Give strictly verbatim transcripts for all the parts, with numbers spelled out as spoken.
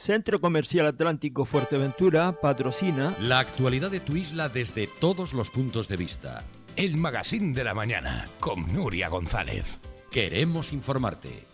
Centro Comercial Atlántico Fuerteventura patrocina la actualidad de tu isla desde todos los puntos de vista. El Magazín de la Mañana con Nuria González. Queremos informarte.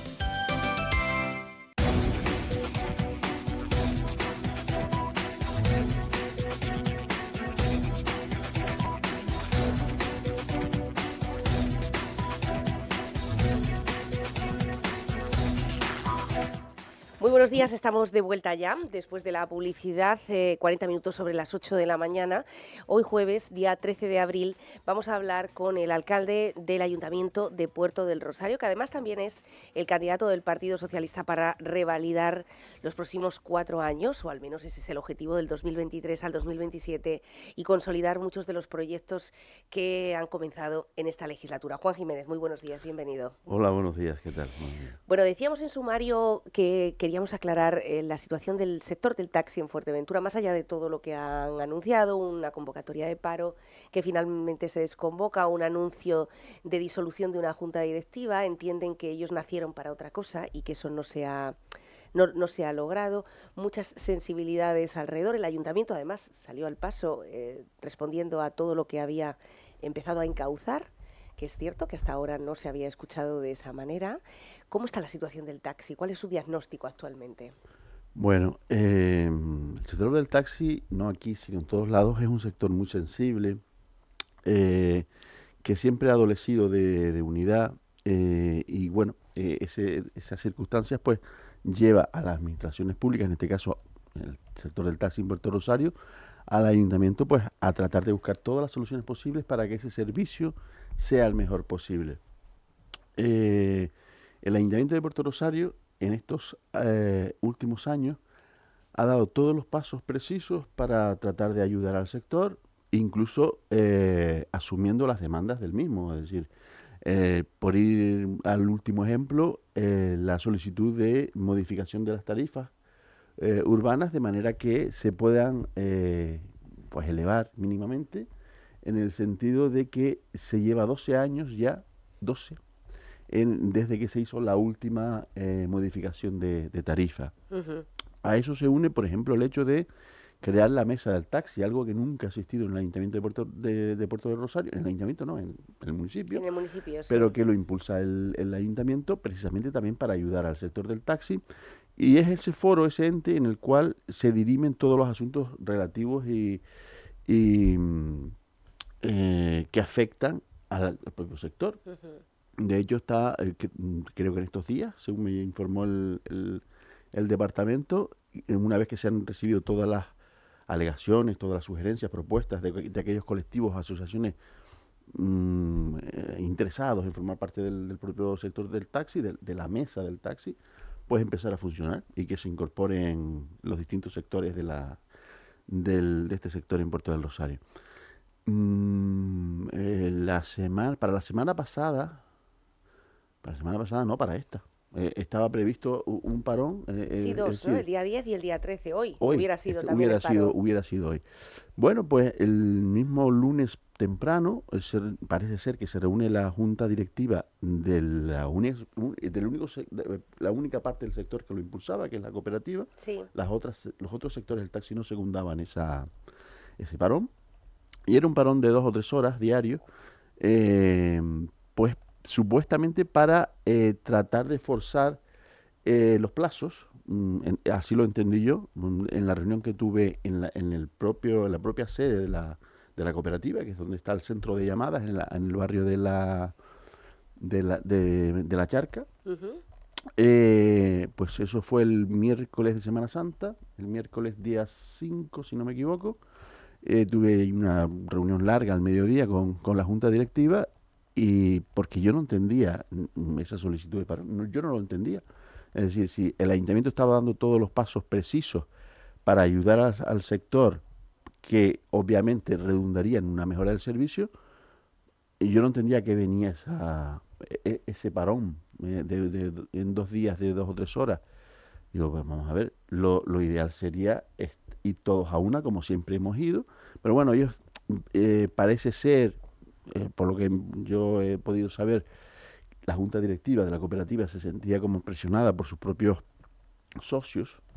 Muy buenos días, estamos de vuelta ya, después de la publicidad, eh, cuarenta minutos sobre las ocho de la mañana. Hoy jueves, día trece de abril, vamos a hablar con el alcalde del Ayuntamiento de Puerto del Rosario, que además también es el candidato del Partido Socialista para revalidar los próximos cuatro años, o al menos ese es el objetivo del dos mil veintitrés al dos mil veintisiete, y consolidar muchos de los proyectos que han comenzado en esta legislatura. Juan Jiménez, muy buenos días, bienvenido. Hola, buenos días, ¿qué tal? Bueno, decíamos en sumario que queríamos aclarar eh, la situación del sector del taxi en Fuerteventura, más allá de todo lo que han anunciado, una convocatoria de paro que finalmente se desconvoca, un anuncio de disolución de una junta directiva. Entienden que ellos nacieron para otra cosa y que eso no se ha, no, no se ha logrado. Muchas sensibilidades alrededor. El ayuntamiento además salió al paso eh, respondiendo a todo lo que había empezado a encauzar, que es cierto que hasta ahora no se había escuchado de esa manera. ¿Cómo está la situación del taxi? ¿Cuál es su diagnóstico actualmente? Bueno, eh, el sector del taxi, no aquí, sino en todos lados, es un sector muy sensible, eh, que siempre ha adolecido de, de unidad, eh, y bueno, eh, ese, esas circunstancias pues lleva a las administraciones públicas, en este caso el sector del taxi en Puerto Rosario, al ayuntamiento pues a tratar de buscar todas las soluciones posibles para que ese servicio sea el mejor posible. Eh, el Ayuntamiento de Puerto Rosario en estos eh, últimos años ha dado todos los pasos precisos para tratar de ayudar al sector, incluso eh, asumiendo las demandas del mismo. Es decir, eh, por ir al último ejemplo, eh, la solicitud de modificación de las tarifas eh, urbanas de manera que se puedan eh, pues elevar mínimamente, en el sentido de que se lleva doce años ya, doce, en, desde que se hizo la última eh, modificación de, de tarifa. Uh-huh. A eso se une, por ejemplo, el hecho de crear la mesa del taxi, algo que nunca ha existido en el Ayuntamiento de Puerto de, de Puerto del Rosario, en el Ayuntamiento no, en, en el municipio, en el municipio sí. Pero que lo impulsa el, el Ayuntamiento precisamente también para ayudar al sector del taxi, y es ese foro, ese ente en el cual se dirimen todos los asuntos relativos y... y Eh, que afectan al, al propio sector. Uh-huh. De hecho, está, eh, que, creo que en estos días, según me informó el, el, el departamento, una vez que se han recibido todas las alegaciones, todas las sugerencias, propuestas de, de aquellos colectivos, asociaciones mmm, eh, interesados en formar parte del, del propio sector del taxi, de, de la mesa del taxi, pues empezar a funcionar y que se incorporen los distintos sectores de, la, del, de este sector en Puerto del Rosario. Mm, eh, la semana, para la semana pasada, para la semana pasada, no, para esta, eh, estaba previsto un, un parón. Eh, sí, dos, eh, ¿no? El día diez y el día trece, hoy, hoy hubiera sido este, también hubiera el parón. sido Hubiera sido hoy. Bueno, pues el mismo lunes temprano, eh, se, parece ser que se reúne la junta directiva de la, uni, del único, de la única parte del sector que lo impulsaba, que es la cooperativa. Sí. Las otras, los otros sectores del taxi no secundaban esa, ese parón. Y era un parón de dos o tres horas diario, eh, pues supuestamente para eh, tratar de forzar eh, los plazos, mm, en, así lo entendí yo, mm, en la reunión que tuve en la, en el propio, en la propia sede de la, de la cooperativa, que es donde está el centro de llamadas, en, la, en el barrio de la, de la, de, de la Charca. Uh-huh. Eh, pues eso fue el miércoles de Semana Santa, el miércoles día cinco, si no me equivoco. Eh, tuve una reunión larga al mediodía con, con la junta directiva, y porque yo no entendía esa solicitud de paro, no, yo no lo entendía. Es decir, si el ayuntamiento estaba dando todos los pasos precisos para ayudar a, al sector, que obviamente redundaría en una mejora del servicio, y yo no entendía que venía esa, e, ese parón eh, de, de, de, en dos días de dos o tres horas. Digo, pues vamos a ver, lo, lo ideal sería est- ir todos a una, como siempre hemos ido, pero bueno, ellos eh, parece ser, eh, por lo que yo he podido saber, la junta directiva de la cooperativa se sentía como presionada por sus propios socios,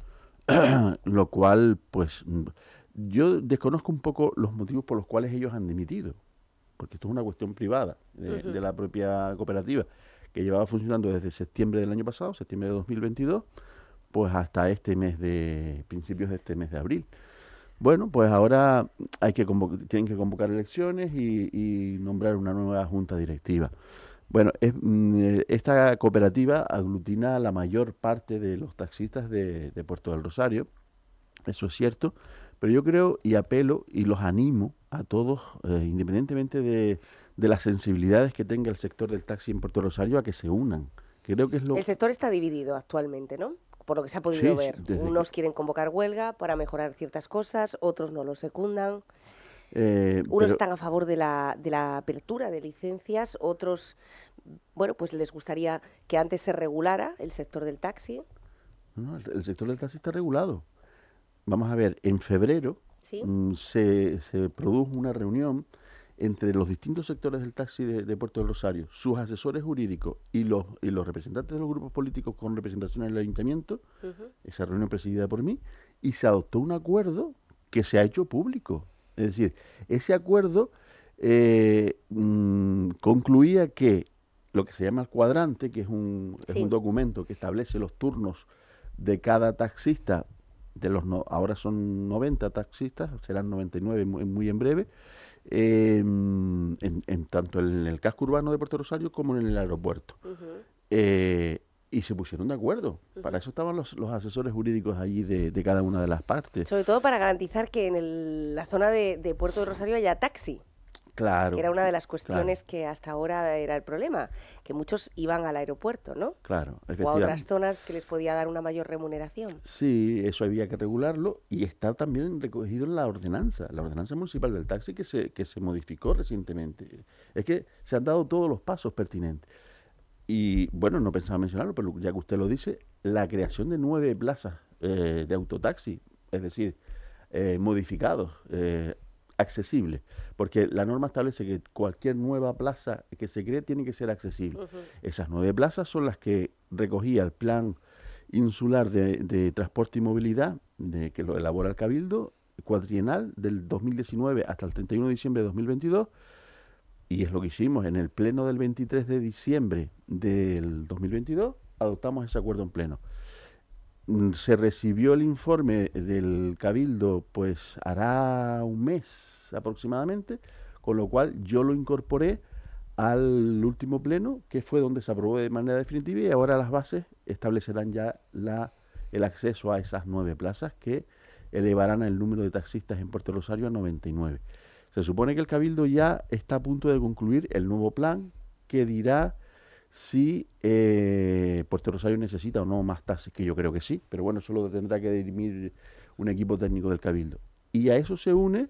lo cual, pues, yo desconozco un poco los motivos por los cuales ellos han dimitido, porque esto es una cuestión privada de, Ujú. de la propia cooperativa, que llevaba funcionando desde septiembre del año pasado, septiembre de dos mil veintidós, pues hasta este mes de, principios de este mes de abril. Bueno, pues ahora hay que convo- tienen que convocar elecciones y, y nombrar una nueva junta directiva. Bueno, es, mm, eh, esta cooperativa aglutina a la mayor parte de los taxistas de, de Puerto del Rosario, eso es cierto, pero yo creo y apelo y los animo a todos, eh, independientemente de, de las sensibilidades que tenga el sector del taxi en Puerto Rosario, a que se unan. Creo que es lo... El sector está dividido actualmente, ¿no? Por lo que se ha Sí, podido sí, ver. desde que... Unos quieren convocar huelga para mejorar ciertas cosas, otros no lo secundan. eh, Unos pero están a favor de la, de la apertura de licencias, otros, bueno, pues les gustaría que antes se regulara el sector del taxi, no, el, el sector del taxi está regulado. Vamos a ver, en febrero ¿sí? mm, se, se produjo una reunión entre los distintos sectores del taxi de, de Puerto del Rosario, sus asesores jurídicos y los, y los representantes de los grupos políticos con representación en el ayuntamiento, Ujú. esa reunión presidida por mí, y se adoptó un acuerdo que se ha hecho público. Es decir, ese acuerdo eh, mm, concluía que lo que se llama el cuadrante, que es un, es Sí. un documento que establece los turnos de cada taxista, de los no, ahora son noventa taxistas, serán noventa y nueve muy, muy en breve, eh, en, en tanto en el casco urbano de Puerto Rosario como en el aeropuerto. Ujú. Eh, y se pusieron de acuerdo. Ujú. Para eso estaban los, los asesores jurídicos allí de, de cada una de las partes. Sobre todo para garantizar que en el- la zona de, de Puerto de Rosario haya taxi, Claro, que era una de las claro, cuestiones que hasta ahora era el problema, que muchos iban al aeropuerto, ¿no? claro, O a otras efectivamente. zonas que les podía dar una mayor remuneración. Sí, eso había que regularlo y está también recogido en la ordenanza, la ordenanza municipal del taxi que se, que se modificó recientemente. Es que se han dado todos los pasos pertinentes. Y bueno, no pensaba mencionarlo, pero ya que usted lo dice, la creación de nueve plazas eh, de autotaxi, es decir, eh, modificados, eh, accesibles, porque la norma establece que cualquier nueva plaza que se cree tiene que ser accesible. Ujú. Esas nueve plazas son las que recogía el plan insular de, de transporte y movilidad, de, que lo elabora el Cabildo, cuatrienal del dos mil diecinueve hasta el treinta y uno de diciembre de dos mil veintidós, y es lo que hicimos en el pleno del veintitrés de diciembre del dos mil veintidós, adoptamos ese acuerdo en pleno. Mm, Se recibió el informe del Cabildo, pues hará un mes aproximadamente, con lo cual yo lo incorporé al último pleno, que fue donde se aprobó de manera definitiva, y ahora las bases establecerán ya la, el acceso a esas nueve plazas que elevarán el número de taxistas en Puerto Rosario a noventa y nueve. Se supone que el Cabildo ya está a punto de concluir el nuevo plan que dirá si eh, Puerto Rosario necesita o no más taxis, que yo creo que sí, pero bueno, eso lo tendrá que dirimir un equipo técnico del Cabildo. Y a eso se une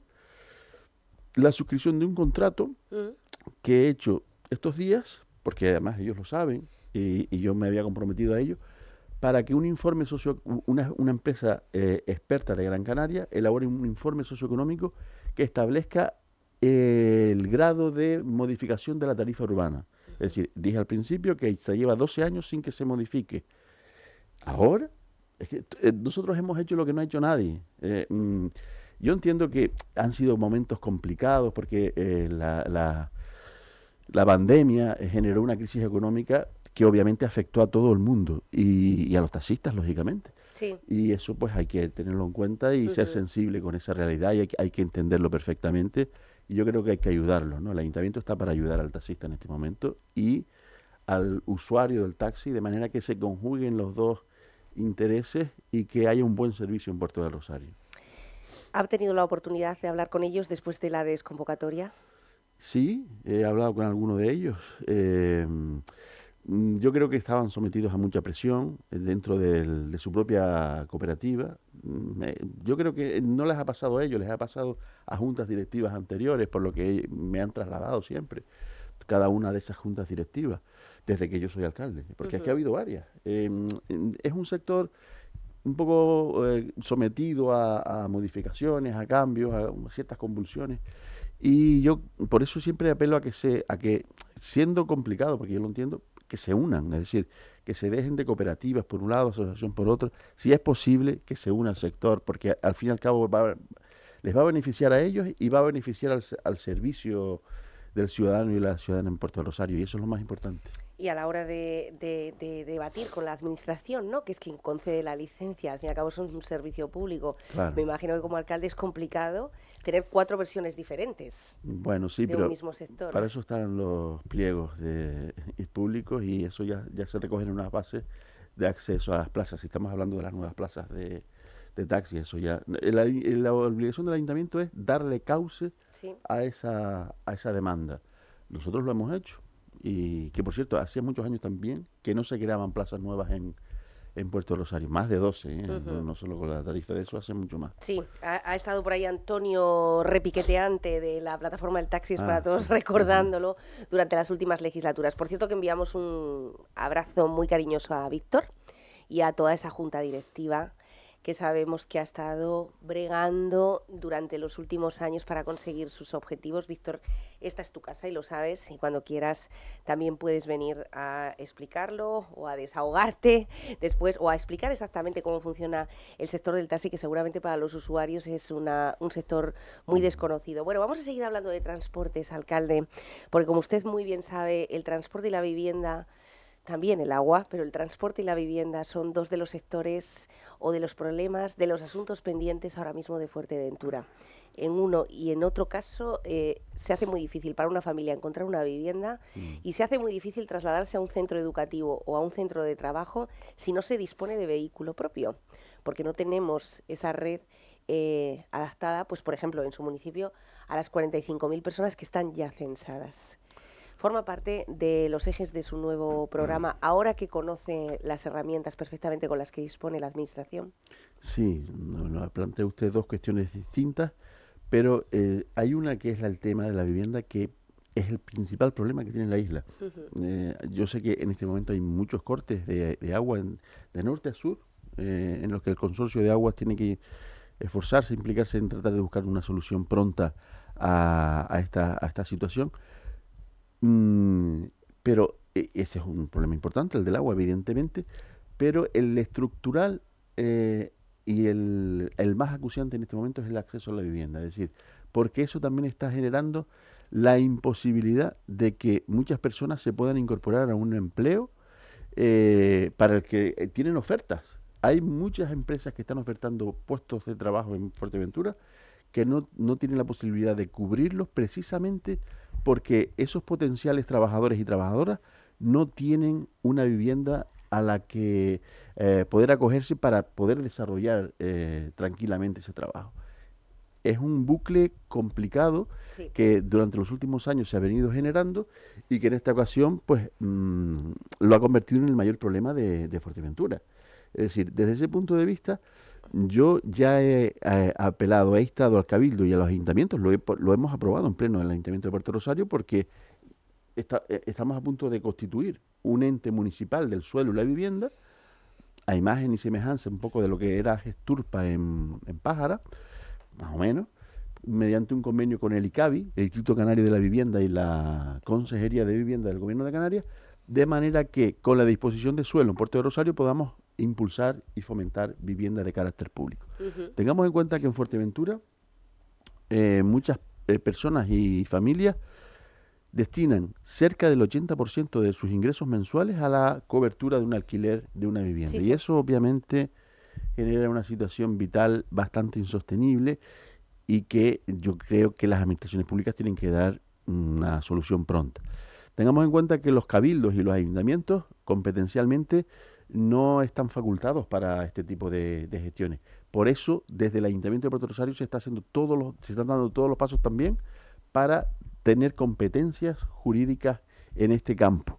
la suscripción de un contrato Ujú. que he hecho estos días, porque además ellos lo saben y, y yo me había comprometido a ello, para que un informe socio, una, una empresa eh, experta de Gran Canaria elabore un informe socioeconómico que establezca eh, el grado de modificación de la tarifa urbana. Es decir, dije al principio que se lleva doce años sin que se modifique. Ahora, es que eh, nosotros hemos hecho lo que no ha hecho nadie. Eh, mm, yo entiendo que han sido momentos complicados porque eh, la, la, la pandemia eh, generó una crisis económica que obviamente afectó a todo el mundo y, y a los taxistas, lógicamente. Sí. Y eso pues hay que tenerlo en cuenta y ser Ujú. sensible con esa realidad y hay, que- hay que entenderlo perfectamente. Y yo creo que hay que ayudarlo, ¿no? El ayuntamiento está para ayudar al taxista en este momento y al usuario del taxi de manera que se conjuguen los dos intereses y que haya un buen servicio en Puerto del Rosario. ¿Ha tenido la oportunidad de hablar con ellos después de la desconvocatoria? Sí, he hablado con alguno de ellos. eh, mm, yo creo que estaban sometidos a mucha presión eh, dentro del- de su propia cooperativa. Mm, me- yo creo que no les ha pasado a ellos, les ha pasado a juntas directivas anteriores, por lo que me han trasladado siempre cada una de esas juntas directivas, desde que yo soy alcalde, porque aquí ha Ujú. habido varias. Eh, mm, es un sector un poco eh, sometido a, a modificaciones, a cambios, a ciertas convulsiones. Y yo por eso siempre apelo a que se, a que siendo complicado, porque yo lo entiendo, que se unan, es decir, que se dejen de cooperativas por un lado, asociación por otro, si es posible que se una al sector, porque al fin y al cabo va a, les va a beneficiar a ellos y va a beneficiar al, al servicio del ciudadano y la ciudadana en Puerto del Rosario, y eso es lo más importante. Y a la hora de, de, de debatir con la administración, ¿no?, que es quien concede la licencia, al fin y al cabo es un servicio público, Claro. me imagino que como alcalde es complicado tener cuatro versiones diferentes Bueno, sí, de pero un mismo sector. para eso están los pliegos de, y públicos y eso ya, ya se recogen en unas bases de acceso a las plazas. Si estamos hablando de las nuevas plazas de, de taxi, eso ya. La, la obligación del ayuntamiento es darle cauce Sí. a esa, a esa demanda. Nosotros lo hemos hecho. Y que, por cierto, hacía muchos años también que no se creaban plazas nuevas en, en Puerto Rosario. Más de doce, ¿eh? Ujú. no, no solo con la tarifa de eso, hace mucho más. Sí, ha, ha estado por ahí Antonio Repiqueteante de la plataforma del Taxi es Ah, para Todos, sí. recordándolo durante las últimas legislaturas. Por cierto que enviamos un abrazo muy cariñoso a Víctor y a toda esa junta directiva que sabemos que ha estado bregando durante los últimos años para conseguir sus objetivos. Víctor, esta es tu casa y lo sabes, y cuando quieras también puedes venir a explicarlo o a desahogarte después o a explicar exactamente cómo funciona el sector del taxi, que seguramente para los usuarios es una, un sector muy desconocido. Bueno, vamos a seguir hablando de transportes, alcalde, porque como usted muy bien sabe, el transporte y la vivienda, también el agua, pero el transporte y la vivienda son dos de los sectores o de los problemas, de los asuntos pendientes ahora mismo de Fuerteventura. En uno y en otro caso eh, se hace muy difícil para una familia encontrar una vivienda Mm. y se hace muy difícil trasladarse a un centro educativo o a un centro de trabajo si no se dispone de vehículo propio, porque no tenemos esa red eh, adaptada, pues por ejemplo en su municipio, a las cuarenta y cinco mil personas que están ya censadas. Forma parte de los ejes de su nuevo programa, ahora que conoce las herramientas perfectamente con las que dispone la Administración. Sí, no, no, plantea usted dos cuestiones distintas, pero eh, hay una que es la- el tema de la vivienda, que es el principal problema que tiene la isla. Eh, yo sé que en este momento hay muchos cortes de, de agua en- de norte a sur, eh, en los que el consorcio de aguas tiene que esforzarse, implicarse en tratar de buscar una solución pronta a, a esta, a esta situación. Mm, pero eh, ese es un problema importante, el del agua, evidentemente, pero el estructural eh, y el, el más acuciante en este momento es el acceso a la vivienda. Es decir, porque eso también está generando la imposibilidad de que muchas personas se puedan incorporar a un empleo eh, para el que eh, tienen ofertas. Hay muchas empresas que están ofertando puestos de trabajo en Fuerteventura que no, no tienen la posibilidad de cubrirlos precisamente porque esos potenciales trabajadores y trabajadoras no tienen una vivienda a la que eh, poder acogerse para poder desarrollar eh, tranquilamente ese trabajo. Es un bucle complicado Sí. que durante los últimos años se ha venido generando y que en esta ocasión pues mm, lo ha convertido en el mayor problema de, de Fuerteventura. Es decir, desde ese punto de vista, yo ya he eh, apelado, he instado al Cabildo y a los ayuntamientos, lo, he po- lo hemos aprobado en pleno en el Ayuntamiento de Puerto Rosario porque está- eh, estamos a punto de constituir un ente municipal del suelo y la vivienda, a imagen y semejanza un poco de lo que era Gesturpa en, en Pájara, más o menos, mediante un convenio con el ICABI, el Instituto Canario de la Vivienda y la Consejería de Vivienda del Gobierno de Canarias, de manera que con la disposición de suelo en Puerto de Rosario podamos impulsar y fomentar vivienda de carácter público. Ujú. Tengamos en cuenta que en Fuerteventura eh, muchas eh, personas y familias destinan cerca del ochenta por ciento de sus ingresos mensuales a la cobertura de un alquiler de una vivienda. Sí, y sí. eso obviamente genera una situación vital bastante insostenible y que yo creo que las administraciones públicas tienen que dar una solución pronta. Tengamos en cuenta que los cabildos y los ayuntamientos competencialmente no están facultados para este tipo de, de gestiones. Por eso, desde el Ayuntamiento de Puerto Rosario se está haciendo todos los, se están dando todos los pasos también para tener competencias jurídicas en este campo.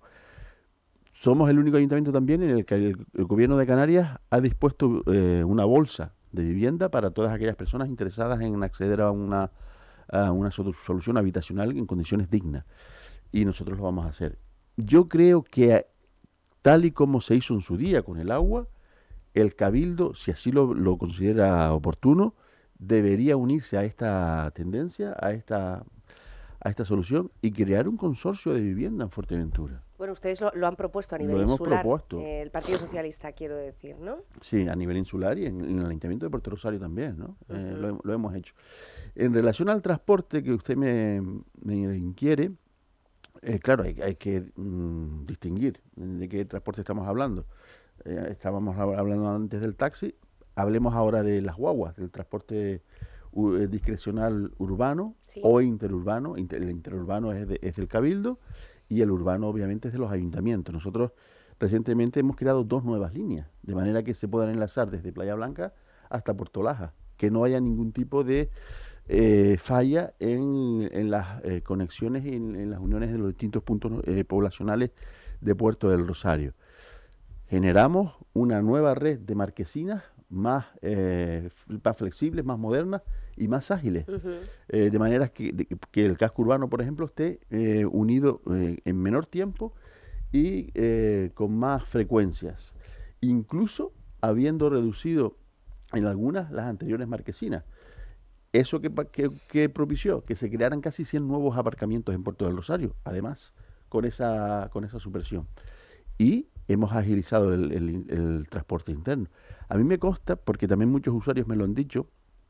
Somos el único ayuntamiento también en el que el, el Gobierno de Canarias ha dispuesto eh, una bolsa de vivienda para todas aquellas personas interesadas en acceder a una, a una solu- solución habitacional en condiciones dignas. Y nosotros lo vamos a hacer. Yo creo que, tal y como se hizo en su día con el agua, el Cabildo, si así lo, lo considera oportuno, debería unirse a esta tendencia, a esta, a esta solución y crear un consorcio de vivienda en Fuerteventura. Bueno, ustedes lo, lo han propuesto a nivel Lo hemos insular, propuesto. eh, el Partido Socialista, quiero decir, ¿no? Sí, a nivel insular y en, en el Ayuntamiento de Puerto Rosario también, ¿no? Uh-huh. Eh, lo, lo hemos hecho. En relación al transporte que usted me, me inquiere, eh, claro, hay, hay que mm, distinguir de qué transporte estamos hablando. Eh, estábamos hablando antes del taxi, hablemos ahora de las guaguas, del transporte u, eh, discrecional urbano Sí. o interurbano. Inter, el interurbano es, de, es del Cabildo y el urbano obviamente es de los ayuntamientos. Nosotros recientemente hemos creado dos nuevas líneas, de manera que se puedan enlazar desde Playa Blanca hasta Puerto Laja, que no haya ningún tipo de eh, falla en, en las eh, conexiones y en, en las uniones de los distintos puntos eh, poblacionales de Puerto del Rosario. Generamos una nueva red de marquesinas más, eh, más flexibles, más modernas y más ágiles, Uh-huh. eh, de manera que, de, que el casco urbano, por ejemplo, esté eh, unido eh, en menor tiempo y eh, con más frecuencias, incluso habiendo reducido en algunas las anteriores marquesinas. ¿Eso que, que, que propició? Que se crearan casi cien nuevos aparcamientos en Puerto del Rosario, además, con esa, con esa supresión. Y hemos agilizado el, el, el transporte interno. A mí me consta, porque también muchos usuarios me lo han dicho,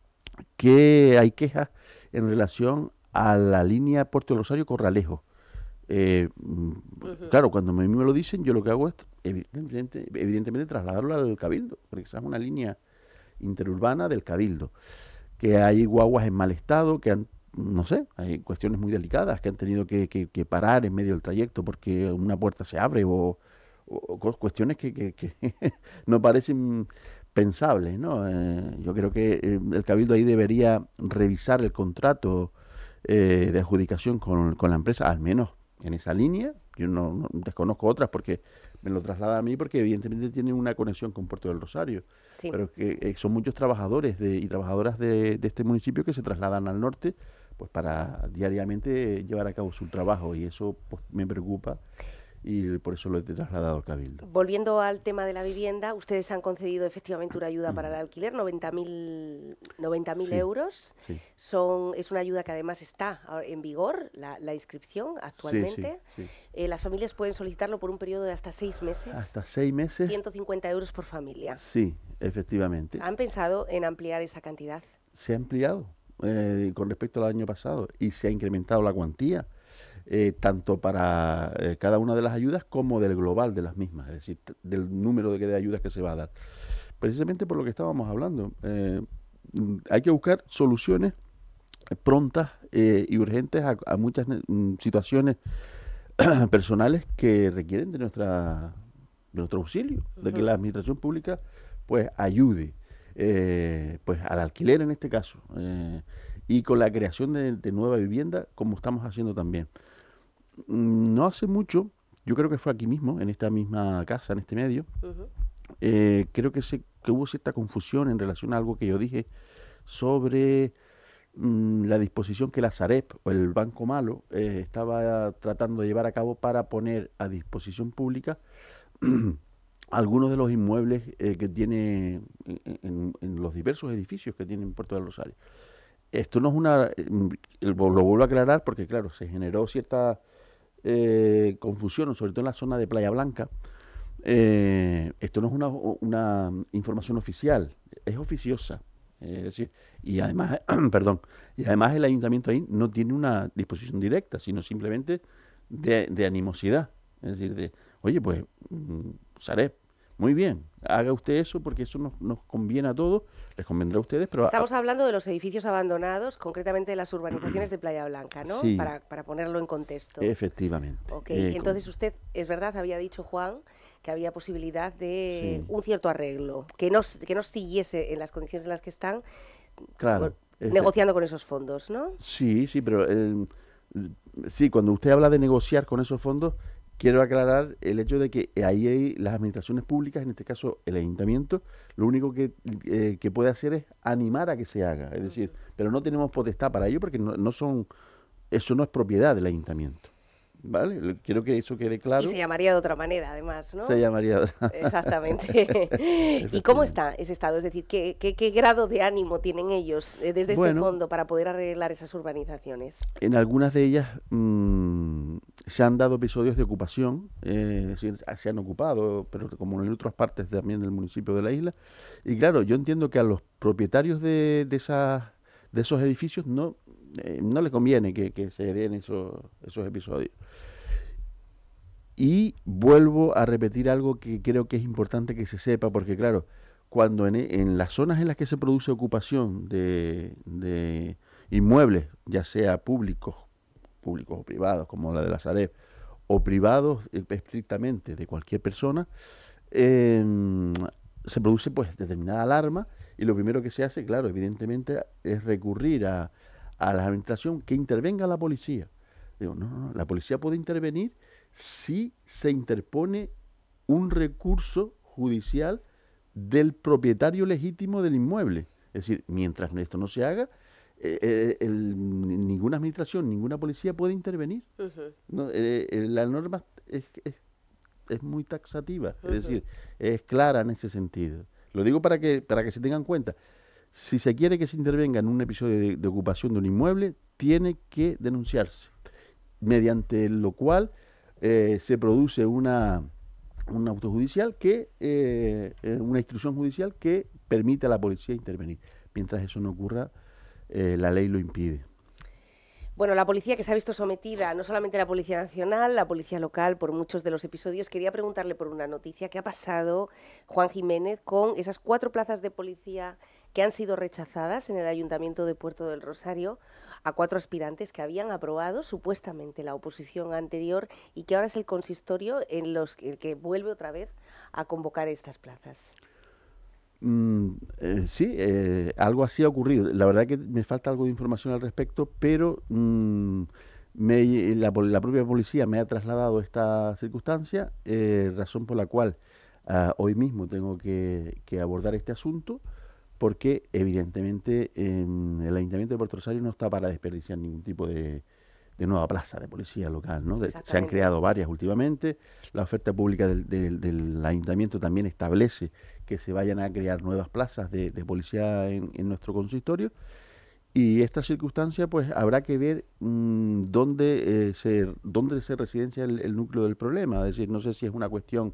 que hay quejas en relación a la línea Puerto del Rosario-Corralejo. Eh, uh-huh. Claro, cuando a mí me lo dicen, yo lo que hago es, evidentemente, evidentemente trasladarlo al Cabildo, porque esa es una línea interurbana del Cabildo, que hay guaguas en mal estado, que han, no sé, hay cuestiones muy delicadas, que han tenido que, que, que parar en medio del trayecto porque una puerta se abre o, o, o cuestiones que, que, que no parecen pensables, ¿no? Eh, yo creo que eh, el Cabildo ahí debería revisar el contrato eh, de adjudicación con, con la empresa, al menos en esa línea. Yo no, no desconozco otras porque me lo traslada a mí, porque evidentemente tiene una conexión con Puerto del Rosario, Sí. pero que eh, son muchos trabajadores de, y trabajadoras de, de este municipio que se trasladan al norte pues para diariamente llevar a cabo su trabajo, y eso pues me preocupa y por eso lo he trasladado al Cabildo. Volviendo al tema de la vivienda, ustedes han concedido efectivamente una ayuda para el alquiler, noventa mil Sí, euros. sí. Son, es una ayuda que además está ahora en vigor, la, la inscripción actualmente. Sí, sí, sí. Eh, las familias pueden solicitarlo por un periodo de hasta seis meses, Hasta seis meses. ciento cincuenta euros por familia. Sí, efectivamente. ¿Han pensado en ampliar esa cantidad? Se ha ampliado eh, con respecto al año pasado y se ha incrementado la cuantía, eh, tanto para eh, cada una de las ayudas como del global de las mismas, es decir, t- del número de, de ayudas que se va a dar. Precisamente por lo que estábamos hablando, eh, mm, hay que buscar soluciones prontas eh, y urgentes a, a muchas mm, situaciones personales que requieren de nuestra de nuestro auxilio, de que Ujú. la administración pública pues ayude eh, pues al alquiler en este caso, eh, y con la creación de, de nueva vivienda, como estamos haciendo también. Mm, No hace mucho, yo creo que fue aquí mismo, en esta misma casa, en este medio, Ujú. eh, creo que, se, que hubo cierta confusión en relación a algo que yo dije sobre mm, la disposición que la Sareb o el Banco Malo eh, estaba tratando de llevar a cabo para poner a disposición pública algunos de los inmuebles eh, que tiene en, en- en los diversos edificios que tiene en Puerto del Rosario. Esto no es una, mm, lo vuelvo a aclarar porque claro, se generó cierta eh, confusión, sobre todo en la zona de Playa Blanca. Eh, esto no es una, una información oficial, es oficiosa. Es decir, y además, perdón, y además el ayuntamiento ahí no tiene una disposición directa, sino simplemente de, de animosidad. Es decir, de, oye, pues, mm, Sareb, muy bien, haga usted eso porque eso nos, nos conviene a todos, les convendrá a ustedes, pero a- Estamos hablando de los edificios abandonados, concretamente de las urbanizaciones de Playa Blanca, ¿no? Sí. Para, para ponerlo en contexto. efectivamente. Ok, eh, con- entonces usted, es verdad, había dicho, Juan, que había posibilidad de Sí. un cierto arreglo, que no, s- que no siguiese en las condiciones en las que están, claro, bueno, efe- negociando con esos fondos, ¿no? Sí, sí, pero eh, sí, cuando usted habla de negociar con esos fondos, quiero aclarar el hecho de que ahí hay las administraciones públicas, en este caso el ayuntamiento, lo único que, eh, que puede hacer es animar a que se haga, es decir, pero no tenemos potestad para ello porque no, no son, eso no es propiedad del ayuntamiento. ¿vale? Quiero que eso quede claro. Y se llamaría de otra manera, además, ¿no? Se llamaría... Exactamente. ¿Y cómo está ese estado? Es decir, ¿qué, qué, qué grado de ánimo tienen ellos eh, desde Bueno, este fondo para poder arreglar esas urbanizaciones? En algunas de ellas mmm, se han dado episodios de ocupación, eh, se, se han ocupado, pero como en otras partes también del municipio de la isla. Y claro, yo entiendo que a los propietarios de, de, esas, de esos edificios no, eh, no les conviene que, que se den esos, esos episodios. Y vuelvo a repetir algo que creo que es importante que se sepa, porque claro, cuando en, en las zonas en las que se produce ocupación de, de inmuebles, ya sea públicos, públicos o privados, como la de la Sareb, o privados eh, estrictamente de cualquier persona, eh, se produce pues determinada alarma, y lo primero que se hace, claro, evidentemente, es recurrir a, a la administración que intervenga la policía. Digo, no, no, la policía puede intervenir si se interpone un recurso judicial del propietario legítimo del inmueble. Es decir, mientras esto no se haga, eh, el, ninguna administración, ninguna policía puede intervenir. Uh-huh. No, eh, eh, la norma es, es, es muy taxativa, uh-huh. es decir, es clara en ese sentido. Lo digo para que, para que se tengan cuenta. Si se quiere que se intervenga en un episodio de, de ocupación de un inmueble, tiene que denunciarse, mediante lo cual eh, se produce una... un auto judicial que, eh, una instrucción judicial que permite a la policía intervenir. Mientras eso no ocurra, eh, la ley lo impide. Bueno, la policía que se ha visto sometida, no solamente la Policía Nacional, la Policía Local, por muchos de los episodios. Quería preguntarle por una noticia que ha pasado, Juan Jiménez, con esas cuatro plazas de policía que han sido rechazadas en el Ayuntamiento de Puerto del Rosario a cuatro aspirantes que habían aprobado supuestamente la oposición anterior y que ahora es el consistorio en los que, el que vuelve otra vez a convocar estas plazas. Mm, eh, sí, eh, algo así ha ocurrido. La verdad que me falta algo de información al respecto, pero mm, me, la, la propia policía me ha trasladado esta circunstancia, eh, razón por la cual uh, hoy mismo tengo que, que abordar este asunto, porque evidentemente en el Ayuntamiento de Puerto Rosario no está para desperdiciar ningún tipo de, de nueva plaza de policía local, ¿no? De, se han creado varias últimamente. La oferta pública del, del, del Ayuntamiento también establece que se vayan a crear nuevas plazas de, de policía en, en nuestro consistorio, y esta circunstancia pues habrá que ver mmm, dónde, eh, se, dónde se residencia el, el núcleo del problema. Es decir, no sé si es una cuestión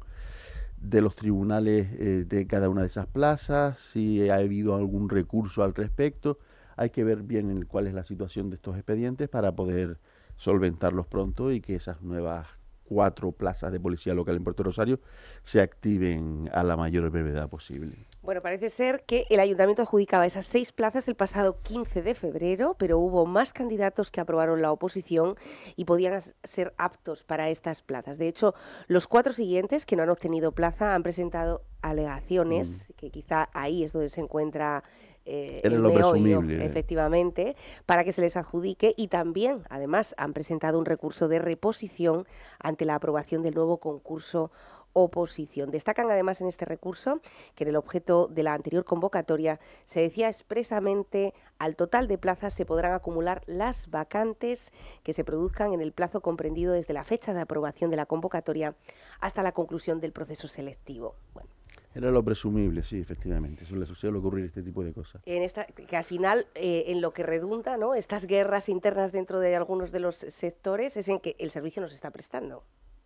de los tribunales eh, de cada una de esas plazas, si ha habido algún recurso al respecto. Hay que ver bien el, cuál es la situación de estos expedientes para poder solventarlos pronto y que esas nuevas cuatro plazas de policía local en Puerto Rosario se activen a la mayor brevedad posible. Bueno, parece ser que el Ayuntamiento adjudicaba esas seis plazas el pasado quince de febrero, pero hubo más candidatos que aprobaron la oposición y podían ser aptos para estas plazas. De hecho, los cuatro siguientes que no han obtenido plaza han presentado alegaciones, mm. que quizá ahí es donde se encuentra eh, el lo meollo, presumible. efectivamente, para que se les adjudique, y también, además, han presentado un recurso de reposición ante la aprobación del nuevo concurso oposición. Destacan además en este recurso que en el objeto de la anterior convocatoria se decía expresamente: al total de plazas se podrán acumular las vacantes que se produzcan en el plazo comprendido desde la fecha de aprobación de la convocatoria hasta la conclusión del proceso selectivo. Bueno, era lo presumible, sí, efectivamente. Suele, suele ocurrir este tipo de cosas. En esta, que al final, eh, en lo que redunda, ¿no?, estas guerras internas dentro de algunos de los sectores, es en que el servicio no se está prestando.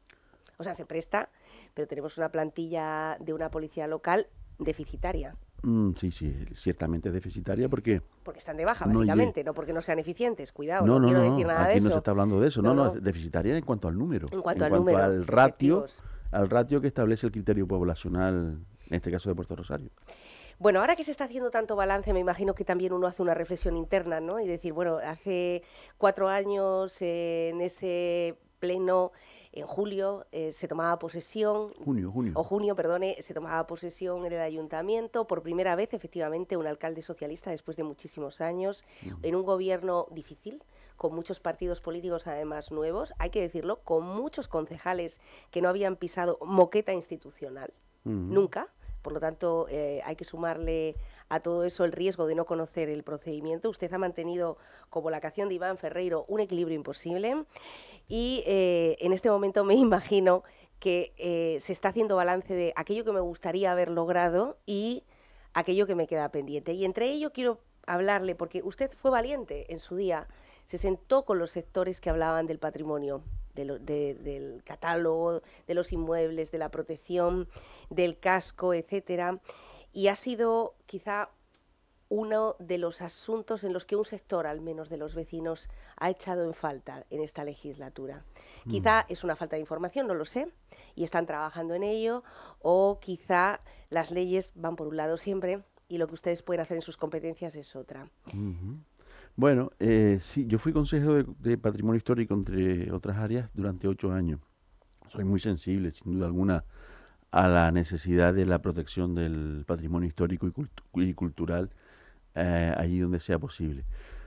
O sea, se presta, pero tenemos una plantilla de una policía local deficitaria. Mm, sí, sí, ciertamente es deficitaria porque... Porque están de baja, básicamente, no, no porque no sean eficientes. Cuidado, no, no, no quiero no, decir nada aquí de eso. no se está hablando de eso. No, no, no, no, deficitaria en cuanto al número. En cuanto, en al, cuanto número, al ratio, efectivos. al ratio que establece el criterio poblacional, en este caso de Puerto Rosario. Bueno, ahora que se está haciendo tanto balance, me imagino que también uno hace una reflexión interna, ¿no? Y decir, bueno, hace cuatro años eh, en ese pleno, en julio, eh, se tomaba posesión... Junio, junio. O junio, perdone, se tomaba posesión en el ayuntamiento. Por primera vez, efectivamente, un alcalde socialista después de muchísimos años, uh-huh. en un gobierno difícil, con muchos partidos políticos además nuevos, hay que decirlo, con muchos concejales que no habían pisado moqueta institucional, uh-huh. nunca. Por lo tanto, eh, hay que sumarle a todo eso el riesgo de no conocer el procedimiento. Usted ha mantenido, como la canción de Iván Ferreiro, un equilibrio imposible y eh, en este momento me imagino que eh, se está haciendo balance de aquello que me gustaría haber logrado y aquello que me queda pendiente. Y entre ello quiero hablarle, porque usted fue valiente en su día, se sentó con los sectores que hablaban del patrimonio, de lo, de, del catálogo, de los inmuebles, de la protección, del casco, etcétera, y ha sido quizá uno de los asuntos en los que un sector, al menos de los vecinos, ha echado en falta en esta legislatura. Mm. Quizá es una falta de información, no lo sé, y están trabajando en ello, o quizá las leyes van por un lado siempre y lo que ustedes pueden hacer en sus competencias es otra. Uh-huh. Bueno, eh, sí, yo fui consejero de, de Patrimonio Histórico, entre otras áreas, durante ocho años. Soy muy sensible, sin duda alguna, a la necesidad de la protección del patrimonio histórico y, cultu- y cultural eh, allí donde sea posible.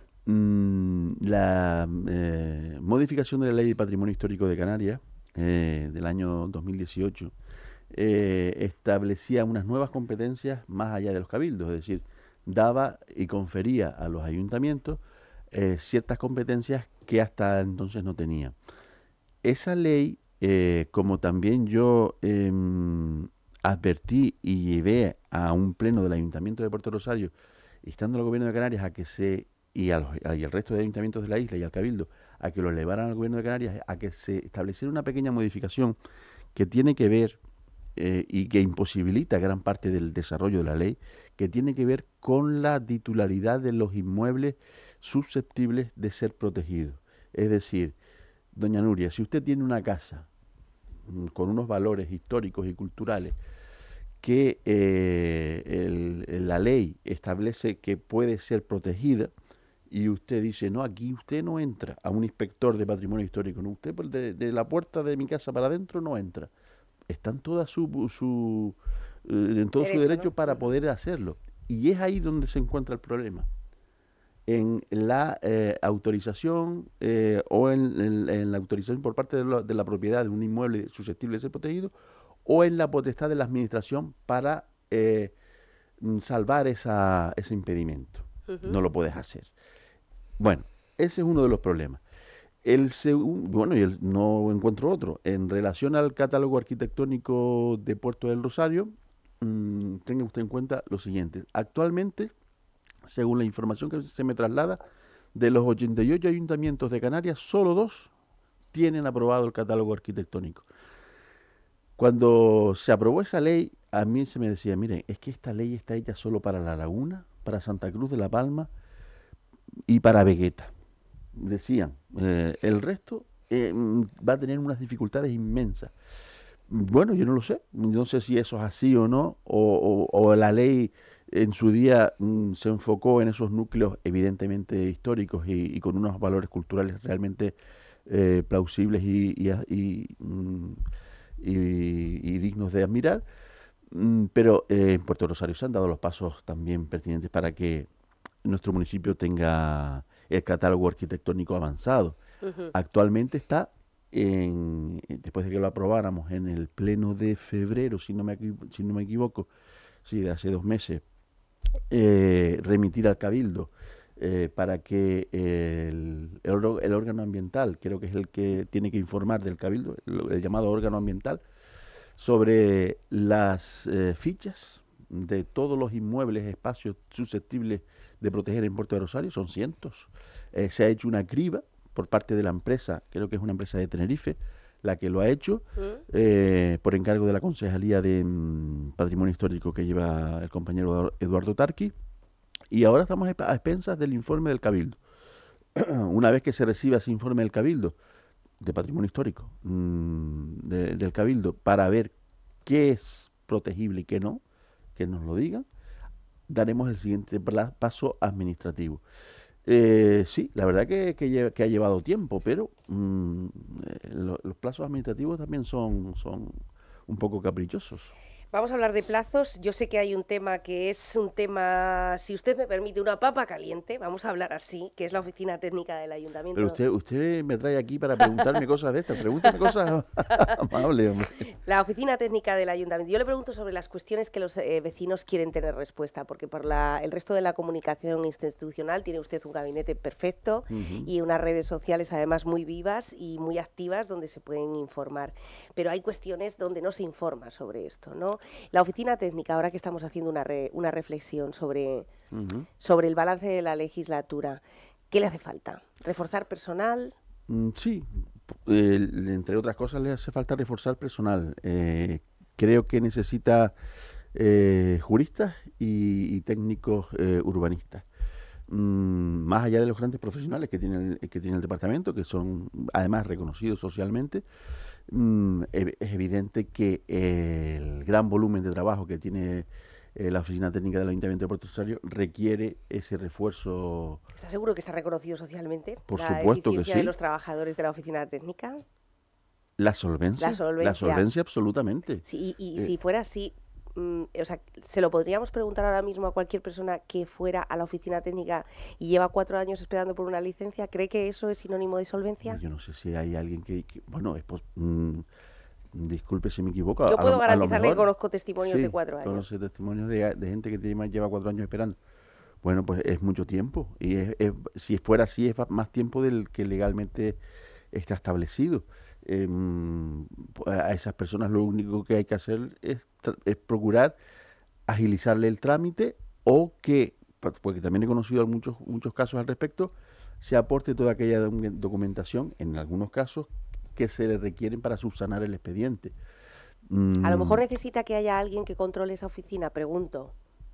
Mm, la eh, modificación de la Ley de Patrimonio Histórico de Canarias eh, del año dos mil dieciocho eh, establecía unas nuevas competencias más allá de los cabildos, es decir, daba y confería a los ayuntamientos eh, ciertas competencias que hasta entonces no tenían. Esa ley, eh, como también yo eh, advertí y llevé a un pleno del Ayuntamiento de Puerto Rosario, instando al Gobierno de Canarias a que se, y, a los, y al resto de ayuntamientos de la isla y al Cabildo, a que lo elevaran al Gobierno de Canarias, a que se estableciera una pequeña modificación que tiene que ver eh, y que imposibilita gran parte del desarrollo de la ley, que tiene que ver con la titularidad de los inmuebles susceptibles de ser protegidos. Es decir, doña Nuria, si usted tiene una casa mm, con unos valores históricos y culturales que eh, el, el, la ley establece que puede ser protegida, y usted dice, no, aquí usted no entra, a un inspector de patrimonio histórico, no, usted de, de la puerta de mi casa para adentro no entra. Está en toda su, su, eh, en todo derecho, su derecho, ¿no?, para poder hacerlo. Y es ahí donde se encuentra el problema. En la eh, autorización eh, o en, en, en la autorización por parte de, lo, de la propiedad de un inmueble susceptible de ser protegido, o en la potestad de la administración para eh, salvar esa, ese impedimento. Uh-huh. No lo puedes hacer. Bueno, ese es uno de los problemas. El segundo, bueno, y el, no encuentro otro. En relación al catálogo arquitectónico de Puerto del Rosario, mmm, tenga usted en cuenta lo siguiente. Actualmente, según la información que se me traslada, de los ochenta y ocho ayuntamientos de Canarias, solo dos tienen aprobado el catálogo arquitectónico. Cuando se aprobó esa ley, a mí se me decía, miren, es que esta ley está hecha solo para La Laguna, para Santa Cruz de la Palma y para Vegueta. Decían, eh, el resto eh, va a tener unas dificultades inmensas. Bueno, yo no lo sé, no sé si eso es así o no, o, o, o la ley en su día mm, se enfocó en esos núcleos evidentemente históricos y, y con unos valores culturales realmente eh, plausibles y, y, y, mm, y, y dignos de admirar, mm, pero eh, en Puerto Rosario se han dado los pasos también pertinentes para que nuestro municipio tenga el catálogo arquitectónico avanzado. Uh-huh. Actualmente está, en, después de que lo aprobáramos en el pleno de febrero, si no me, si no me equivoco, sí, de hace dos meses, eh, remitir al Cabildo eh, para que el, el, el órgano ambiental, creo que es el que tiene que informar del Cabildo, el, el llamado órgano ambiental, sobre las eh, fichas de todos los inmuebles, espacios susceptibles de proteger en Puerto de Rosario, son cientos. Eh, se ha hecho una criba por parte de la empresa, creo que es una empresa de Tenerife, la que lo ha hecho, eh, por encargo de la Concejalía de mm, Patrimonio Histórico que lleva el compañero Eduardo Tarqui, y ahora estamos a expensas del informe del Cabildo. Una vez que se reciba ese informe del Cabildo, de Patrimonio Histórico, mmm, de, del Cabildo, para ver qué es protegible y qué no, que nos lo digan, daremos el siguiente paso administrativo. Eh, sí, la verdad que, que, lleva, que ha llevado tiempo, pero mmm, lo, los plazos administrativos también son, son un poco caprichosos. Vamos a hablar de plazos. Yo sé que hay un tema que es un tema, si usted me permite, una papa caliente, vamos a hablar así, que es la oficina técnica del ayuntamiento. Pero usted, usted me trae aquí para preguntarme cosas de estas. Pregúntame cosas amables, hombre. La oficina técnica del ayuntamiento. Yo le pregunto sobre las cuestiones que los eh, vecinos quieren tener respuesta, porque por la, el resto de la comunicación institucional tiene usted un gabinete perfecto uh-huh. y unas redes sociales además muy vivas y muy activas donde se pueden informar. Pero hay cuestiones donde no se informa sobre esto, ¿no? La oficina técnica, ahora que estamos haciendo una, re, una reflexión sobre, uh-huh. sobre el balance de la legislatura, ¿qué le hace falta? ¿Reforzar personal? Mm, sí, eh, entre otras cosas le hace falta reforzar personal. Eh, creo que necesita eh, juristas y, y técnicos eh, urbanistas. Mm, más allá de los grandes profesionales que tiene, el, que tiene el departamento, que son además reconocidos socialmente, mm, es evidente que el gran volumen de trabajo que tiene eh, la oficina técnica del Ayuntamiento de Puerto Rosario requiere ese refuerzo. ¿Está seguro que está reconocido socialmente? Por la supuesto que sí. ¿De los trabajadores de la oficina técnica? La solvencia. La solvencia, la solvencia absolutamente. Sí, y, y eh, si fuera así, o sea, se lo podríamos preguntar ahora mismo a cualquier persona que fuera a la oficina técnica y lleva cuatro años esperando por una licencia. ¿Cree que eso es sinónimo de solvencia? Yo no sé si hay alguien que, que bueno, es pos, mmm, disculpe si me equivoco. Yo puedo lo, garantizarle mejor, que conozco testimonios sí, de cuatro años. Conozco testimonios de, de gente que lleva, lleva cuatro años esperando. Bueno, pues es mucho tiempo y es, es, si fuera así es más tiempo del que legalmente está establecido. Eh, a esas personas lo único que hay que hacer es, es procurar agilizarle el trámite o que, porque también he conocido muchos, muchos casos al respecto, se aporte toda aquella documentación, en algunos casos, que se le requieren para subsanar el expediente. Mm. A lo mejor necesita que haya alguien que controle esa oficina, pregunto.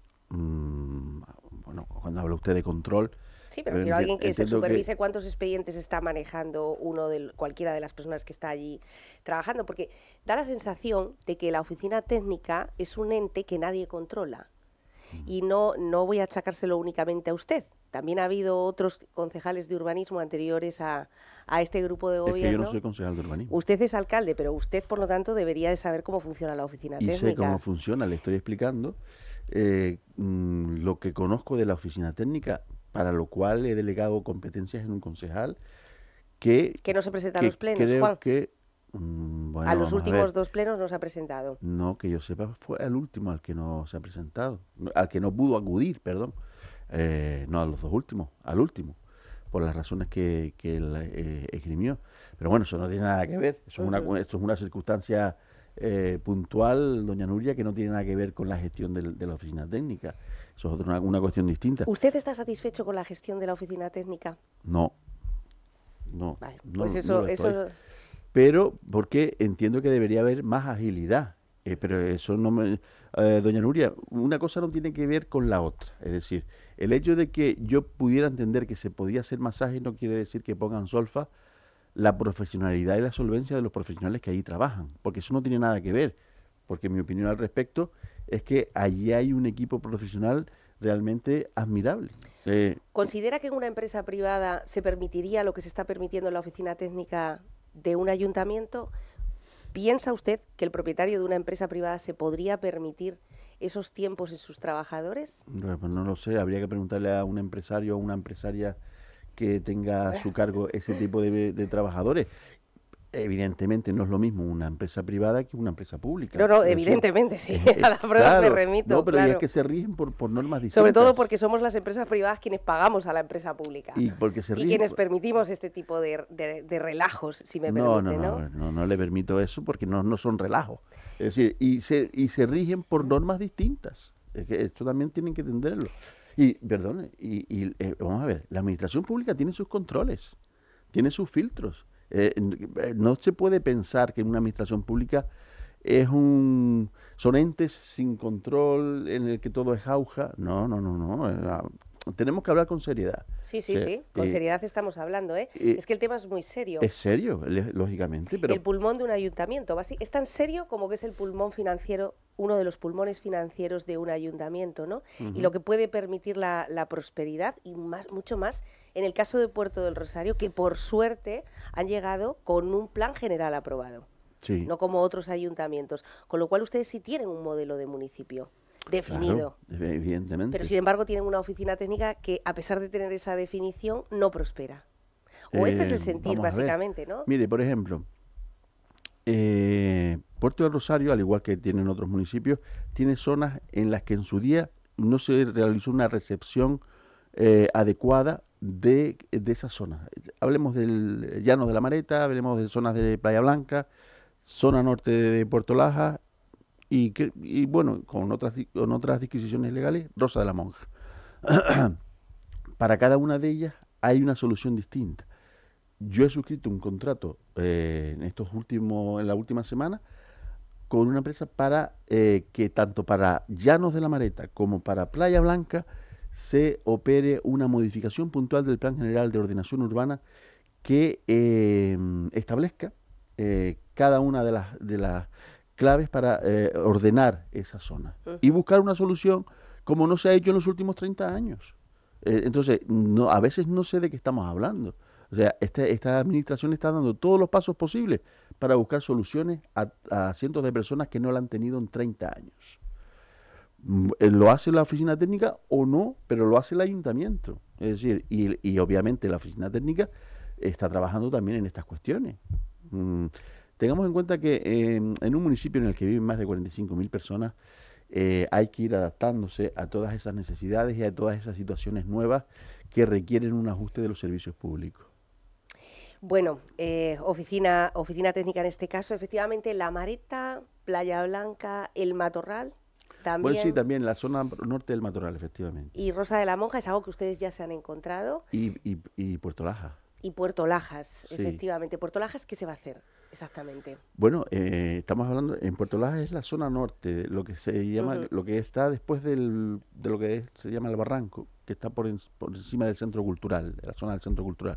Mm, bueno, cuando habla usted de control... Sí, pero quiero alguien que se supervise que... cuántos expedientes está manejando uno de cualquiera de las personas que está allí trabajando, porque da la sensación de que la oficina técnica es un ente que nadie controla. Mm. Y no, no voy a achacárselo únicamente a usted. También ha habido otros concejales de urbanismo anteriores a, a este grupo de gobierno. Es que yo no soy concejal de urbanismo. Usted es alcalde, pero usted, por lo tanto, debería de saber cómo funciona la oficina y técnica. Y sé cómo funciona, le estoy explicando eh, mmm, lo que conozco de la oficina técnica, para lo cual he delegado competencias en un concejal que... Que no se presenta a los plenos, creo Juan. Que, mmm, bueno, a los últimos a dos plenos no se ha presentado. No, que yo sepa, fue el último al que no se ha presentado, al que no pudo acudir, perdón. Eh, no a los dos últimos, al último, por las razones que, que él eh, esgrimió. Pero bueno, eso no tiene nada que ver, eso, uh-huh. es, una, esto es una circunstancia eh, puntual, doña Nuria, que no tiene nada que ver con la gestión de, de la oficina técnica. Eso es otra, una, una cuestión distinta. ¿Usted está satisfecho con la gestión de la oficina técnica? No, no. Vale, no pues eso, no eso... Pero porque entiendo que debería haber más agilidad. Eh, pero eso no me... Eh, doña Nuria, una cosa no tiene que ver con la otra. Es decir, el hecho de que yo pudiera entender que se podía hacer masaje no quiere decir que pongan solfa la profesionalidad y la solvencia de los profesionales que allí trabajan. Porque eso no tiene nada que ver. Porque mi opinión al respecto es que allí hay un equipo profesional realmente admirable. Eh, ¿Considera que en una empresa privada se permitiría lo que se está permitiendo en la oficina técnica de un ayuntamiento? ¿Piensa usted que el propietario de una empresa privada se podría permitir esos tiempos en sus trabajadores? No, pues no lo sé, habría que preguntarle a un empresario o a una empresaria que tenga a su cargo ese tipo de, de trabajadores. Evidentemente no es lo mismo una empresa privada que una empresa pública. No, no, evidentemente sí, eh, a la prueba claro, me remito. No, pero claro. es que se rigen por, por normas distintas. Sobre todo porque somos las empresas privadas quienes pagamos a la empresa pública. Y, porque se rigen y quienes por... permitimos este tipo de, de, de relajos, si me no, permite, no, ¿no? No, no, no le permito eso porque no, no son relajos. Es decir, y se, y se rigen por normas distintas. Es que esto también tienen que entenderlo. Y, perdón, y, y eh, vamos a ver, la administración pública tiene sus controles, tiene sus filtros. Eh, no se puede pensar que una administración pública es un son entes sin control en el que todo es jauja. No, no, no, no. Eh, tenemos que hablar con seriedad. Sí, sí, sí. sí. Con eh, seriedad estamos hablando, ¿eh? eh. Es que el tema es muy serio. Es serio, lógicamente, pero... El pulmón de un ayuntamiento. Es tan serio como que es el pulmón financiero, uno de los pulmones financieros de un ayuntamiento, ¿no? Uh-huh. Y lo que puede permitir la, la prosperidad y más, mucho más en el caso de Puerto del Rosario, que por suerte han llegado con un plan general aprobado. Sí. no como otros ayuntamientos. Con lo cual ustedes sí tienen un modelo de municipio definido. Claro, evidentemente. Pero sin embargo tienen una oficina técnica que, a pesar de tener esa definición, no prospera. O este es el Eh, sentir, vamos a ver. básicamente, ¿no? Mire, por ejemplo, eh, Puerto del Rosario, al igual que tienen otros municipios, tiene zonas en las que en su día no se realizó una recepción eh, adecuada de, de esas zonas. Hablemos del Llano de la Mareta, hablemos de zonas de Playa Blanca, zona norte de Puerto Laja y, que- y bueno, con otras, di- con otras disquisiciones legales, Rosa de la Monja. Para cada una de ellas hay una solución distinta. Yo he suscrito un contrato eh, en estos últimos, en la última semana con una empresa para eh, que tanto para Llanos de la Mareta como para Playa Blanca se opere una modificación puntual del Plan General de Ordenación Urbana que eh, establezca eh, cada una de las, de las claves para eh, ordenar esa zona y buscar una solución como no se ha hecho en los últimos treinta años. Eh, entonces, no, a veces no sé de qué estamos hablando. O sea, este- esta administración está dando todos los pasos posibles para buscar soluciones a, a cientos de personas que no la han tenido en treinta años. Mm, eh, Lo hace la oficina técnica o no, pero lo hace el ayuntamiento. Es decir, y, y obviamente la oficina técnica está trabajando también en estas cuestiones. Mm, Tengamos en cuenta que eh, en un municipio en el que viven más de cuarenta y cinco mil personas, eh, hay que ir adaptándose a todas esas necesidades y a todas esas situaciones nuevas que requieren un ajuste de los servicios públicos. Bueno, eh, oficina, oficina técnica en este caso, efectivamente, La Mareta, Playa Blanca, El Matorral, también, Bueno, sí, también la zona norte del Matorral, efectivamente. y Rosa de la Monja es algo que ustedes ya se han encontrado, Y, y, y Puerto Laja. y Puerto Lajas, Sí. efectivamente. ¿Puerto Lajas qué se va a hacer exactamente? Bueno, eh, estamos hablando, en Puerto Laja es la zona norte, lo que se llama, Ujú. lo que está después del, de lo que es- se llama el Barranco, que está por, en- por encima del centro cultural, de la zona del centro cultural.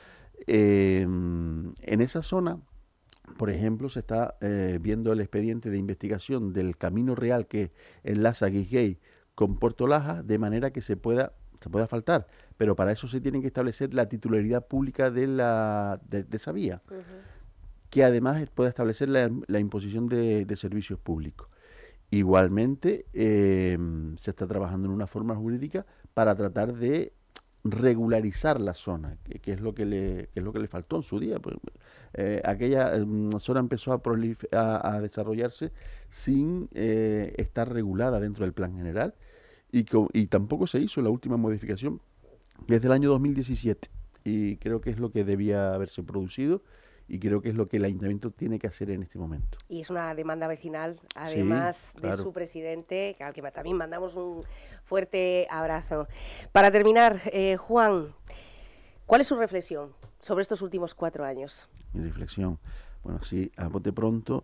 Eh, en esa zona, por ejemplo, se está eh, viendo el expediente de investigación del camino real que enlaza Guiguey con Puerto Laja, de manera que se pueda, se pueda asfaltar, pero para eso se tiene que establecer la titularidad pública de, la, de, de esa vía, Ujú. que además pueda establecer la, la imposición de, de servicios públicos. Igualmente, eh, se está trabajando en una forma jurídica para tratar de regularizar la zona, que, que es lo que le que es lo que le faltó en su día. Pues, eh, aquella mm, zona empezó a, prolif- a, a desarrollarse sin eh, estar regulada dentro del plan general y, co- y tampoco se hizo la última modificación desde el año dos mil diecisiete, y creo que es lo que debía haberse producido y creo que es lo que el ayuntamiento tiene que hacer en este momento. Y es una demanda vecinal, además de claro. su presidente, al que también mandamos un fuerte abrazo. Para terminar, eh, Juan, ¿cuál es su reflexión sobre estos últimos cuatro años? Mi reflexión, bueno, sí, a bote pronto,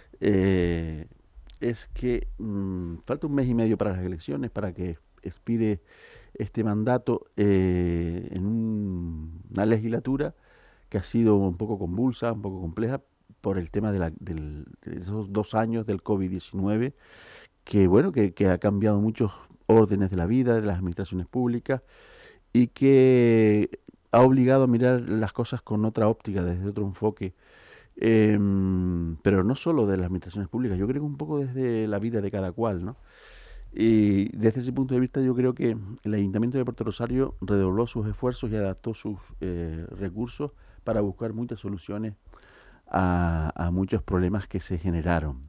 eh, es que mm, falta un mes y medio para las elecciones, para que expire este mandato eh, en un- una legislatura que ha sido un poco convulsa, un poco compleja, por el tema de, la- del- de esos dos años del COVID diecinueve, que bueno, que, que ha cambiado muchos órdenes de la vida, de las administraciones públicas, y que ha obligado a mirar las cosas con otra óptica, desde otro enfoque, em, pero no solo de las administraciones públicas, yo creo que un poco desde la vida de cada cual, ¿no? Y desde ese punto de vista yo creo que el Ayuntamiento de Puerto Rosario redobló sus esfuerzos y adaptó sus eh, recursos para buscar muchas soluciones a, a muchos problemas que se generaron.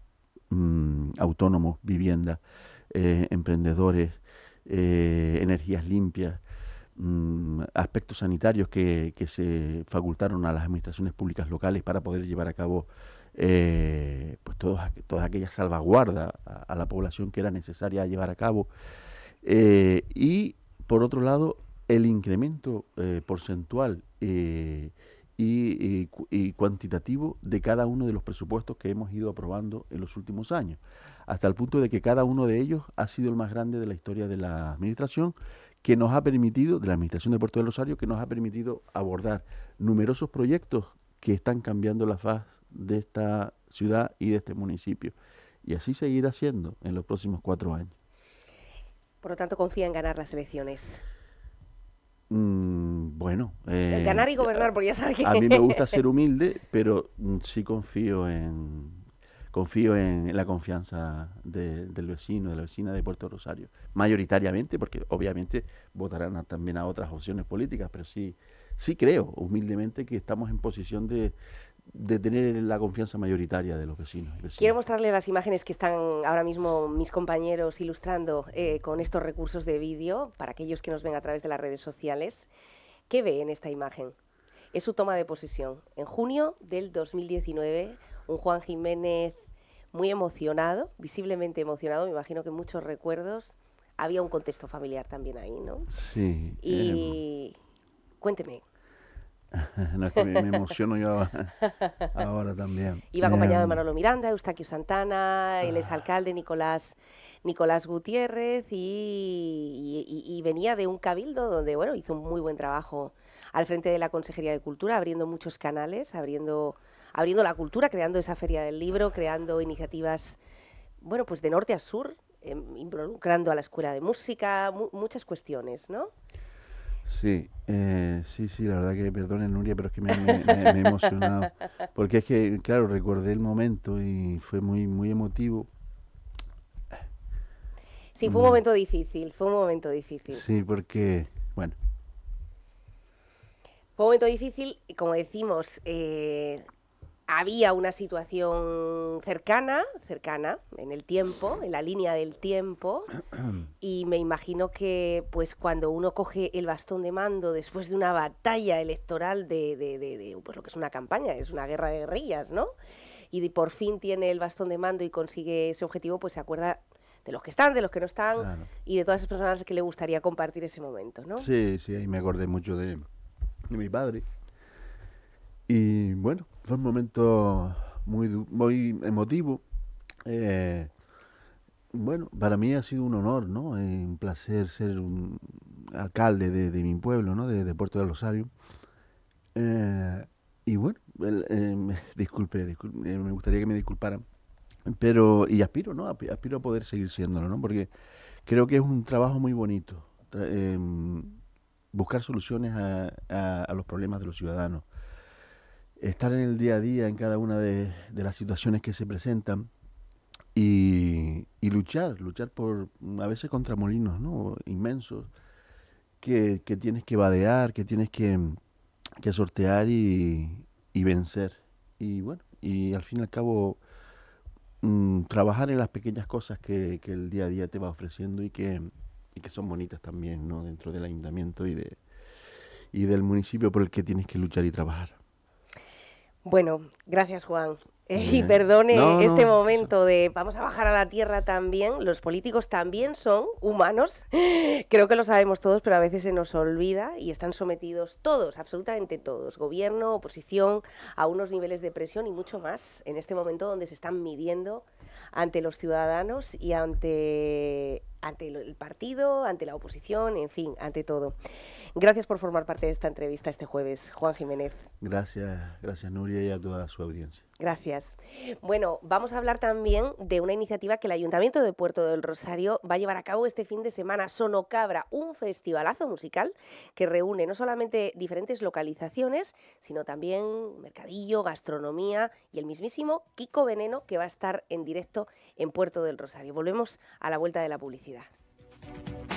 Mm, autónomos, vivienda, eh, emprendedores, eh, energías limpias, mm, aspectos sanitarios que, que se facultaron a las administraciones públicas locales para poder llevar a cabo eh, pues todos aqu- todas aquellas salvaguardas a, a la población que era necesaria llevar a cabo. Eh, y por otro lado, el incremento eh, porcentual eh, y, y cu- y cuantitativo de cada uno de los presupuestos que hemos ido aprobando en los últimos años, hasta el punto de que cada uno de ellos ha sido el más grande de la historia de la administración, que nos ha permitido, de la administración de Puerto del Rosario, que nos ha permitido abordar numerosos proyectos que están cambiando la faz de esta ciudad y de este municipio. Y así seguirá siendo en los próximos cuatro años. Por lo tanto, confía en ganar las elecciones. Mm, Bueno, eh, ganar y gobernar, porque ya sabes que... a mí me gusta ser humilde, pero mm, sí confío en confío en la confianza de- del vecino, de la vecina de Puerto Rosario, mayoritariamente, porque obviamente votarán a- también a otras opciones políticas, pero sí, sí creo humildemente que estamos en posición de, de tener la confianza mayoritaria de los vecinos y vecinas. Quiero mostrarle las imágenes que están ahora mismo mis compañeros ilustrando eh, con estos recursos de vídeo, para aquellos que nos ven a través de las redes sociales. ¿Qué ve en esta imagen? Es su toma de posesión. En junio del dos mil diecinueve, un Juan Jiménez muy emocionado, visiblemente emocionado, me imagino que muchos recuerdos. Había un contexto familiar también ahí, ¿no? Sí. eh, Y cuénteme, no es que me, me emociono yo ahora también. iba acompañado de Em, Manolo Miranda, Eustaquio Santana, el exalcalde Nicolás, Nicolás Gutiérrez y, y- y- y venía de un cabildo donde, bueno, hizo un muy buen trabajo al frente de la Consejería de Cultura, abriendo muchos canales, abriendo, abriendo la cultura, creando esa feria del libro, creando iniciativas, bueno, pues de norte a sur, em, involucrando a la Escuela de Música, mu- muchas cuestiones, ¿no? Sí, eh, sí, sí, la verdad que perdonen, Nuria, pero es que me, me- me- me he emocionado. Porque es que, claro, recordé el momento y fue muy, muy emotivo. Sí, fue un Mm, momento difícil, fue un momento difícil. sí, porque, bueno, Fue un momento difícil, y como decimos, eh, había una situación cercana, cercana en el tiempo, en la línea del tiempo, y me imagino que pues cuando uno coge el bastón de mando después de una batalla electoral de, de- de- de, pues lo que es una campaña, es una guerra de guerrillas, ¿no? Y de- por fin tiene el bastón de mando y consigue ese objetivo, pues se acuerda de los que están, de los que no están, claro. y de todas esas personas que le gustaría compartir ese momento, ¿no? Sí, sí, ahí me acordé mucho de, de mi padre. Y bueno, fue un momento muy, du- muy emotivo. Eh, bueno, para mí ha sido un honor, ¿no? Eh, un placer ser un alcalde de, de mi pueblo, ¿no? De, de Puerto del Rosario. Eh, y bueno, el- eh, me- disculpe, disculpe, eh, me gustaría que me disculparan, pero, y aspiro, ¿no? Api- Aspiro a poder seguir siéndolo, ¿no? Porque creo que es un trabajo muy bonito, tra- em, buscar soluciones a, a- a los problemas de los ciudadanos, estar en el día a día en cada una de, de las situaciones que se presentan y, y luchar, luchar por, a veces contra molinos, ¿no? Inmensos, que, que tienes que vadear, que tienes que que sortear y, y vencer. Y bueno, y al fin y al cabo mm, trabajar en las pequeñas cosas que, que el día a día te va ofreciendo y que, y que son bonitas también, ¿no? Dentro del ayuntamiento y de y del municipio por el que tienes que luchar y trabajar. Bueno, gracias Juan. Eh, y Bien. perdone No, este no, momento de vamos a bajar a la tierra también. Los políticos también son humanos. Creo que lo sabemos todos, pero a veces se nos olvida y están sometidos todos, absolutamente todos, gobierno, oposición, a unos niveles de presión y mucho más en este momento donde se están midiendo ante los ciudadanos y ante, ante el el partido, ante la oposición, en fin, ante todo. Gracias por formar parte de esta entrevista este jueves, Juan Jiménez. Gracias, gracias Nuria y a toda su audiencia. Gracias. Bueno, vamos a hablar también de una iniciativa que el Ayuntamiento de Puerto del Rosario va a llevar a cabo este fin de semana, Sonocabra, un festivalazo musical que reúne no solamente diferentes localizaciones, sino también mercadillo, gastronomía y el mismísimo Kiko Veneno, que va a estar en directo en Puerto del Rosario. Volvemos a la vuelta de la publicidad.